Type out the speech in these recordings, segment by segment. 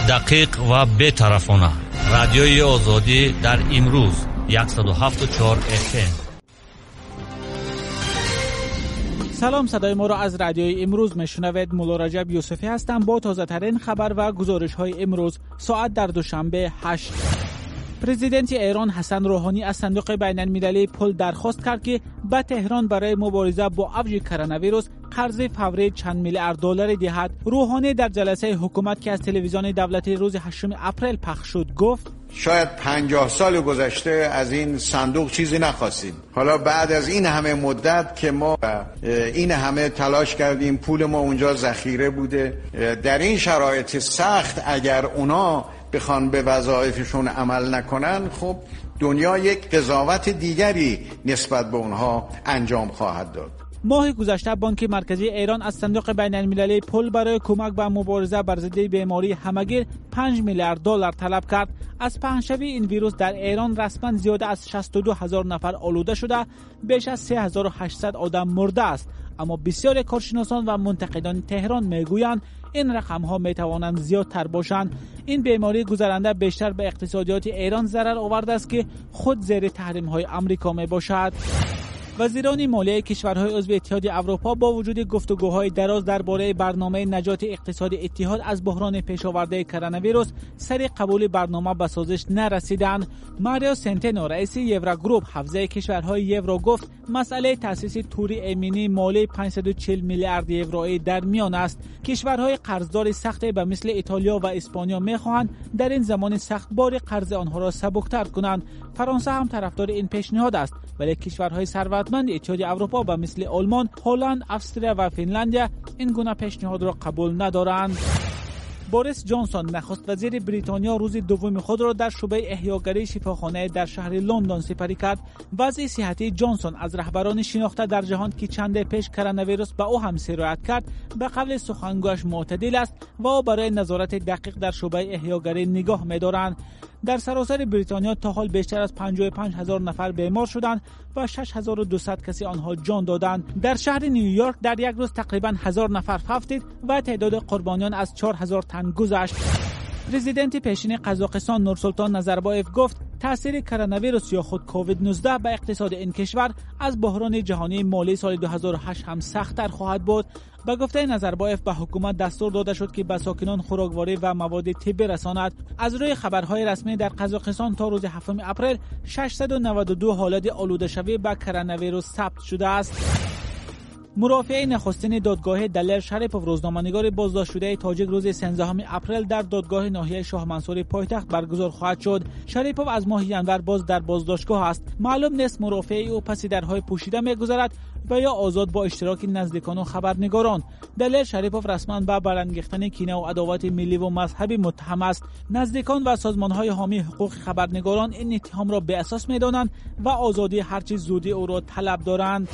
دقیق و بی‌طرفانه. رادیوی آزادی در امروز 107.4 FM. سلام، صدای ما را از رادیوی امروز میشنوید. مولا رجب یوسفی هستم با تازه ترین خبر و گزارش های امروز. ساعت در دوشنبه 8. پرزیدنت ایران حسن روحانی از صندوق بین المللی پول درخواست کرد که به تهران برای مبارزه با اوج کرونا ویروس قرض فوری چند میلیارد دلار دهد. روحانی در جلسه حکومت که از تلویزیون دولتی روز 8 اپریل پخش شد گفت: شاید 50 سال گذشته از این صندوق چیزی نخواستیم. حالا بعد از این همه مدت که ما این همه تلاش کردیم، پول ما اونجا ذخیره بوده، در این شرایط سخت اگر اونا بخوان به وظایفشون عمل نکنن، خب دنیا یک قضاوت دیگری نسبت به اونها انجام خواهد داد. ماه گذشته بانک مرکزی ایران از صندوق بین المللی پول برای کمک به مبارزه بر ضد بیماری همگیر 5 میلیارد دلار طلب کرد. از پنجشنبه این ویروس در ایران رسما زیاده از 62,000 نفر آلوده شده، بیش از 3800 آدم مرده است. اما بسیاری کارشناسان و منتقدان تهران میگویند این رقم ها می توانند زیادتر باشند. این بیماری گذرنده بیشتر به اقتصادیات ایران ضرر آورده است که خود زیر تحریم های آمریکا می باشد. وزیران مالیه کشورهای عضو اتحادیه اروپا با وجود گفتگوهای دراز درباره برنامه نجات اقتصادی اتحاد از بحران پیش آورده کرونا ویروس، سر قبول برنامه به سازش نرسیدند. ماریو سنتینو رئیس یوروگروپ حوزه کشورهای یورو گفت مسئله تأسیس توری ایمنی مالی 540 میلیارد یورویی در میان است. کشورهای قرضدار سخت به مثل ایتالیا و اسپانیا میخواهند در این زمان سخت بار قرض آنها را سبکتر کنند. فرانسه هم طرفدار این پیشنهاد است، ولی کشورهای ثروتمند اتحادیه اروپا به مثل آلمان، هلند، استرالیا و فنلاندیا این گونه پیشنهاد را قبول ندارند. بوریس جانسون نخست وزیر بریتانیا روز دوم خود را در شعبه احیاگری شفاخانه در شهر لندن سپری کرد. وضع صحتی جانسون از رهبران شناخته در جهان که چند پیش کرونا ویروس به او هم سرایت کرد به قول سخنگویش معتدل است و او برای نظارت دقیق در شعبه احیاگری نگاه می‌دارند. در سراسر بریتانیا تا حال بیشتر از 55,000 نفر بیمار شدند و 6,200 کسی آنها جان دادند. در شهر نیویورک در یک روز تقریباً 1000 نفر فوت دید و تعداد قربانیان از 4000 تن گذشت. پرزیدنت پیشین قزاقستان نورسلطان نظربایف گفت تاثیر کرونا ویروس یا خود کووید 19 به اقتصاد این کشور از بحران جهانی مالی سال 2008 هم سخت‌تر خواهد بود. به گفته نظربایف به حکومت دستور داده شد که به ساکنان خوراکواری و مواد طبی رساند. از روی خبرهای رسمی در قزاقستان تا روز 7 اپریل 692 حالت آلوده شوی به کرونا ویروس ثبت شده است. مرافع نخستین دادگاه دلیر شریپوف روزنامه‌نگار بازداشت شده تاجیک روز 13 اپریل در دادگاه ناحیه شاه منصور پایتخت برگزار خواهد شد. شریپوف از ماه ینور باز در بازداشتگاه است. معلوم نیست مرافع او پس درهای پوشیده می‌گذرد و یا آزاد با اشتراک نزدیکان و خبرنگاران. دلیر شریپوف رسما به برانگیختن کینه و عداوت ملی و مذهبی متهم است. نزدیکان و سازمان‌های حامی حقوق خبرنگاران این اتهام را به اساس می‌دانند و آزادی هرچه زودی او را طلب دارند.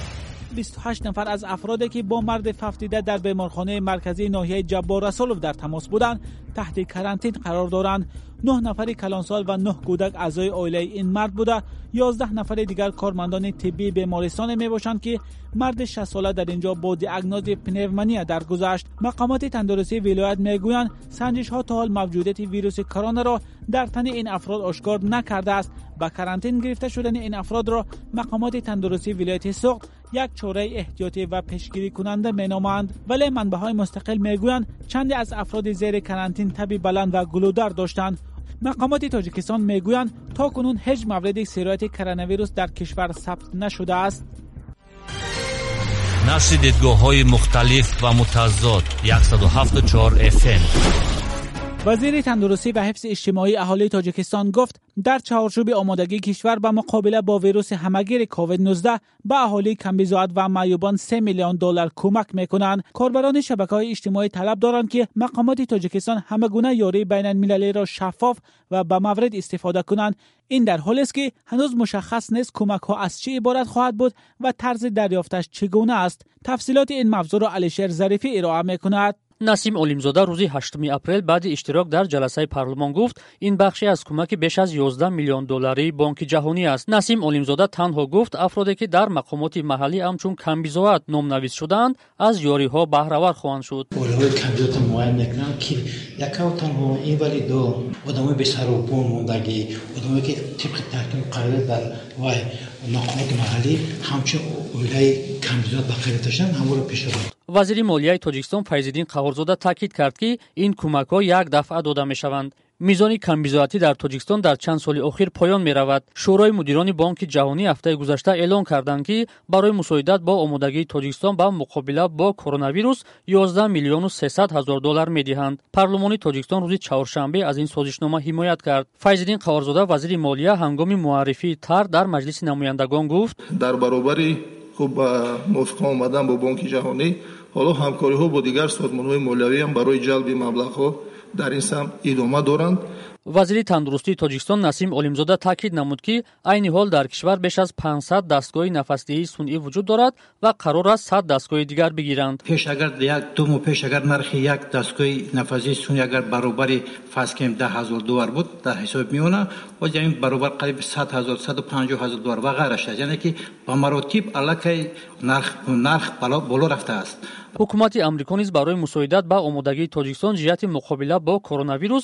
28 نفر از افرادی که با مرد فوتیده در بیمارخانه مرکزی ناحیه جبار رسولوف در تماس بودند تحت کرانتین قرار دارند. 9 نفر کلانسال و 9 کودک اعضای عائله این مرد بوده. 11 نفر دیگر کارمندان طبی بیمارستان میباشند که مرد 60 ساله در اینجا با دیاگنوز پنومونیا درگذشت. مقامات تندرستی ولایت میگویند سنجش ها تا حال موجودیت ویروس کرونا را در تن این افراد آشکار نکرده است. با کرانتین گرفته شدن این افراد را مقامات تندرستی ولایت سوخت یک چاره احتیاطی و پیشگیری کننده مینامند، ولی منبع‌های مستقل میگویند چند از افراد زیر کرانتین تب بلند و گلودار داشتند. مقامات تاجیکستان میگویند تا کنون هیچ مورد سرایت کرونا ویروس در کشور ثبت نشده است. نشر دیدگاه‌های مختلف و متضاد 107.4 FM. وزیر تندرستی و حفظ اجتماعی اهالی تاجیکستان گفت در چارچوب آمادگی کشور به مقابله با ویروس همگیر کووید 19 به اهالی کمبیزاد و معیوبان 3 میلیون دلار کمک میکنند. کاربران شبکه‌های اجتماعی طلب دارند که مقامات تاجیکستان همگونه یاری بین المللی را شفاف و به مورد استفاده کنند. این در حالی است که هنوز مشخص نیست کمک ها از چه عبارت خواهد بود و طرز دریافتش چگونه است. تفصیلات این موضوع را علیشیر ظریفی ارائه میکند. насим олимзода рӯзи 8 апрел баъди иштирок дар ҷаласаи парлумон гуфт ин бахше аз кӯмаки беш аз 11 миллион долларии бонки ҷаҳонӣ аст. насим олимзода танҳо гуфт афроде ки дар мақомоти маҳаллӣ ҳамчун камбизоат номнавис шудаанд аз ёриҳо баҳравар хоҳанд шуд. олиҳои камбизоат муайян мекунанд ки якав танҳо инвалидо одамои бесарупон мондагӣ одамое ки тибқи таҳким қарора дар вай мақомоти маҳаллӣ ҳамчун оилаи камбизоат ба қайда таштанд ҳаморо пешаванд. вазири молияи тоҷикистон Файзиддин Қаҳорзода таъкид кард ки ин кӯмакҳо як дафъа дода мешаванд. мизони камбизоатӣ дар Тоҷикистон дар чанд соли охир поён меравад. шӯрои мудирони Бонки ҷаҳонӣ ҳафтаи гузашта эълон карданд ки барои мусоидат бо омодагии Тоҷикистон ба муқобила бо коронавирус 11 миллиону 300 ҳазор доллар медиҳанд. парлумони Тоҷикистон рӯзи чаҳоршанбе аз ин созишнома ҳимоят кард. Файзиддин Қаҳорзода вазири молия ҳангоми муаррифии тар дар маҷлиси намояндагон гуфт: дар баробари хуб мувофиқа омадан бо Бонки ҷаҳонӣ ҳоло ҳамкориҳо бо дигар созмонҳои молиявӣ ҳам барои ҷалби маблағҳо дар ин самт идома доранд. вазири тандурустии Тоҷикистон Насим Олимзода таъкид намуд ки айни ҳол дар кишвар беш аз 500 дастгоҳи нафасдиҳии сунъӣ вуҷуд дорад ва қарор аст 100 дастгоҳи дигар бигиранд. пеш агар ду моҳ пеш агар нархи як дастгоҳи нафасдиҳии сунъӣ агар баробари фарз кунем $10,000 буд дар ҳисоб меонад ҳозир ин баробар қариби 100,000 $150,000 ва ғайра шуд, яъне ки ба маротиб аллакай нарх боло рафтааст. ҳукумати амрико низ барои мусоидат ба омодагии Тоҷикистон ҷиҳати муқобила бо коронавирус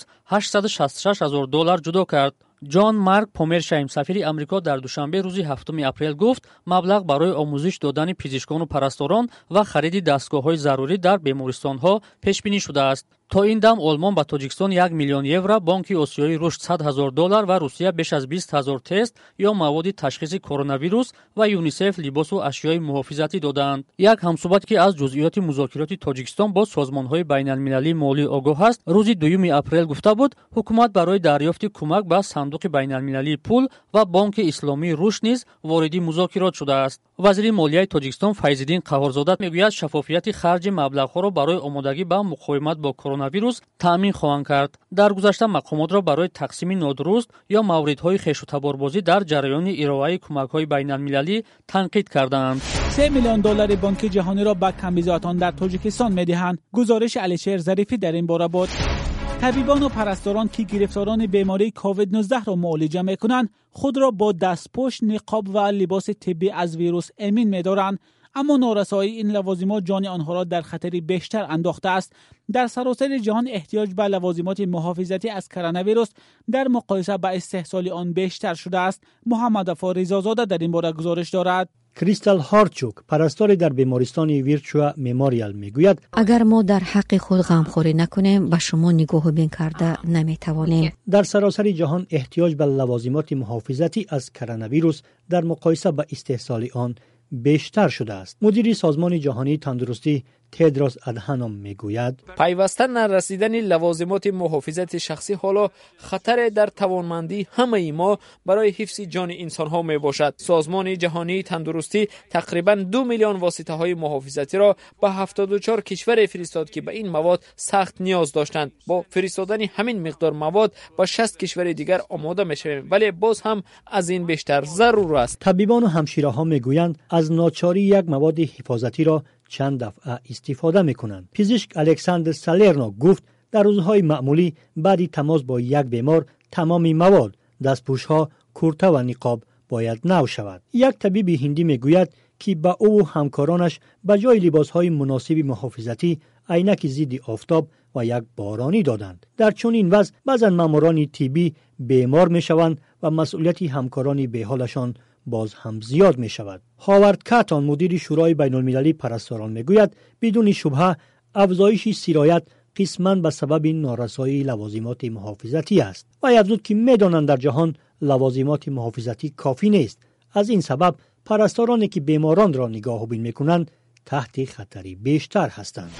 $866,000 ҷудо кард. ҷон Марк Помершайм, сафири Амрико дар душанбе рӯзи 7 апрел гуфт, маблағ барои омӯзиш додани пизишкону парасторон ва хариди дастгоҳҳои зарурӣ дар бемористонҳо пешбинӣ шудааст. то ин дам Олмон ба Тоҷикистон 1 миллион евро, Бонки Осиёи рушд $100,000 ва Русия беш аз 20,000 тест ё маводи ташхиси коронавирус ва ЮНИСЕФ либосу ашёи муҳофизатӣ додаанд. як ҳамсӯҳбат ки аз ҷузъиёти музокироти Тоҷикистон бо созмонҳои байналмилалии молӣ огоҳ аст, рӯзи 2 апрел гуфта буд, ҳукумат барои дарёфти кӯмак ба Сандуқи байналмилалии пул ва Бонки Исломии рушд низ вориди музокирот шудааст. вазири молияи Тоҷикистон Файзиддин Қаҳорзода мегӯяд шафофияти харҷи маблағҳоро барои омодагӣ ба муқовимат бо коронавирус таъмин хоҳанд кард. дар гузашта мақомотро барои тақсими нодуруст ё мавридҳои хешу таборбозӣ дар ҷараёни ироаи кӯмакҳои байналмилалӣ танқид кардаанд. $3 миллион бонки ҷаҳониро ба камбизоатон дар Тоҷикистон медиҳанд. гузориши Алишер Зарифӣ дар ин бора буд. табибон ва парасторон ки гирифторони бемории COVID-19 ро муолиҷа мекунанд, худро бо дастпӯш, ниқоб ва либоси тиббӣ аз вирус эмин медоранд. аммо норасоии ин лавозимот ҷони онҳоро дар хатари бештар андохтааст. дар саросари ҷаҳон эҳтиёҷ ба лавозимоти муҳофизатӣ аз коронавирус дар муқоиса ба истеҳсоли он бештар шудааст. муҳаммад Афо Ризозода дар ин бора гузориш дорад. کریستال هارچوک پرستاری در بیمارستان ویرچوا مموریال میگوید اگر ما در حق خود غمخوری نکنیم به شما نگاه بین کرده نمیتوانیم. در سراسر جهان احتیاج به لوازمات محافظتی از کرونا در مقایسه با استحصال آن بیشتر شده است. مدیر سازمان جهانی تندرستی تدروس ادهانوم میگوید پیوسته نرسیدن لوازمات محافظت شخصی حالا خطر در توانمندی همه ما برای حفظ جان انسان ها می باشد. سازمان جهانی تندرستی تقریبا 2 میلیون واسطه های محافظتی را به 74 کشور فرستاد که به این مواد سخت نیاز داشتند. با فرستادن همین مقدار مواد با 60 کشور دیگر آماده میشویم، ولی باز هم از این بیشتر ضرور است. طبیبان و همشیره ها میگویند از ناچاری یک مواد حفاظتی را چند دفعه استفاده میکنند. پزشک الکساندر سالرنو گفت در روزهای معمولی بعد تماس با یک بیمار تمام مواد، دستپوش‌ها، کورته و نقاب باید نو شود. یک طبیب هندی میگوید که با او و همکارانش به جای لباسهای مناسب محافظتی عینک ضد آفتاب و یک بارانی دادند. در چنین وضع بعضا ماموران طبی بیمار میشوند و مسئولیت همکاران به حالشان باز هم زیاد می شود. هاوارد کاتون مدیر شورای بین المللی پرستاران می گوید بدون شبهه افزایش سرایت قسماً به سبب نارسایی لوازمات محافظتی است و افزود که می دانند در جهان لوازمات محافظتی کافی نیست. از این سبب پرستارانی که بیماران را نگاه بین می کنند تحت خطری بیشتر هستند.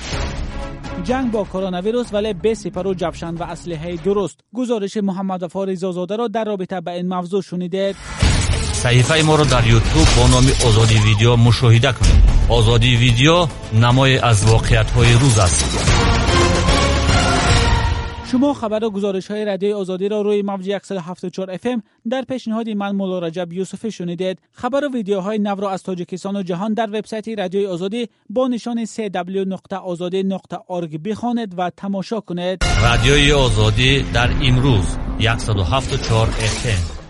جنگ با کرونا ویروس ولی به سپر و جفشن و اسلحه درست. گزارش محمد وفا رضازاده را در رابطه با این موضوع شنیدید. صحیفه ما رو در یوتیوب با نام آزادی ویدیو مشاهده کنید. آزادی ویدیو نمای از واقعیت‌های روز است. شما خبر و گزارش های رادیوی آزادی را روی موج 174 FM در پیشنهاد من مولا رجب یوسفی شنیدید. خبر و ویدیوهای نو را از تاجیکستان و جهان در وبسایت رادیوی آزادی با نشان www.azadi.org بخوانید و تماشا کنید. رادیوی آزادی در امروز 174 FM.